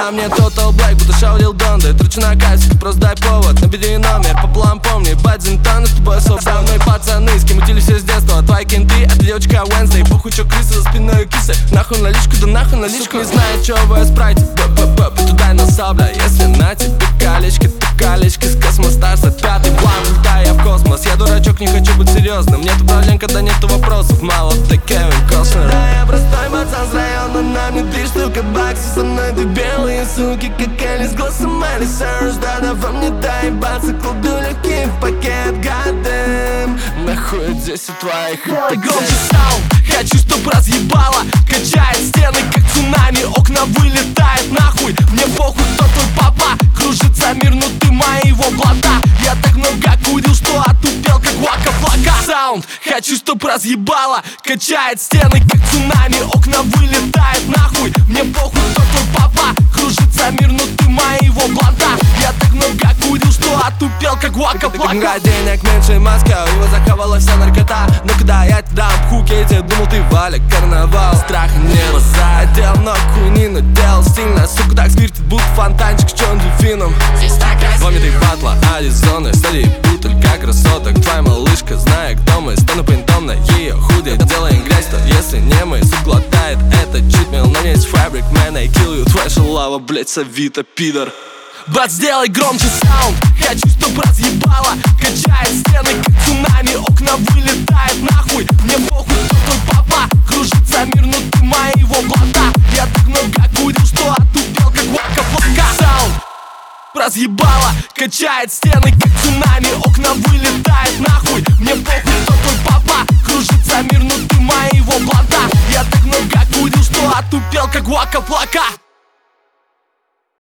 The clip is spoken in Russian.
На мне Total Black, будто шаудил Дон. Да тручу на кассе, просто дай повод. Набери номер, по план помни. Бадзинтон, с тобой со мной пацаны. С кем утили все с детства, твои кенты. А ты девочка Wednesday, похуй чё крысы за спиной кисы. Нахуй наличку, да нахуй наличку. Не знаю, чё вы спрайте. Б-б-б, туда на сабля. Если на тебе колечко, то колечко с Космостарса. Пятый план, летаю я в космос. Я дурачок, не хочу быть серьезным. Нету проблем, когда нету вопросов. Мало ты Кевин Костнер. Да, я простой пацан с района. На мне 3 штуки баксов. Со мной ты белые суки, как Элис, голосом Майли Сайрус. Да, во мне доебаться. Кладу легкий в пакет, goddamn. Нахуй 10 твоих. Делай громче саунд, хочу, чтоб разъебало. Качает стены, как цунами. Окна вылетает нахуй. Мне похуй, кто твой папа. Кружится мир, но ты моего блата. Я так много курил, что отупел, как Вака-Флака. Саунд, хочу, чтоб разъебало. Качает стены, как цунами. Окна вылетает нахуй. Мне похуй, кто твой папа. Кружится мир, но ты моего блата. Я так много курил, что отупел, как Вака-Флака. Денег меньше Москва, его захавала вся наркота. Но когда я тебе дам в Пхукете, думал ты Валя карнавал. Страх не задел, но хуйни надел стильно. Сука, так свиртит, будто фонтанчик с черным дельфином. Помни ты батла, Аризоны, стадии бутыль, как красоток. Твоя малышка, знает, кто мы. Стану принтом на ее худе, делаем грязь, то если не мы. Суп глотает, это читмил, но не есть фабрик, man, I kill you. Твоя шалава, блять, совита, пидор. Брат, сделай громче саунд, хочу, чтоб разъебало. Качает стены, как цунами. Окна вылетает нахуй. Мне похуй, кто твой папа. Кружится мир, но ты моего блата. Я так много курил, что отупел, как Вака-Флака. Саунд, разъебало. Качает стены, как цунами. Окна вылетает нахуй. Мне похуй, кто твой папа. Кружится мир, но ты моего блата. Я так много курил, что отупел, как Вака-Флака.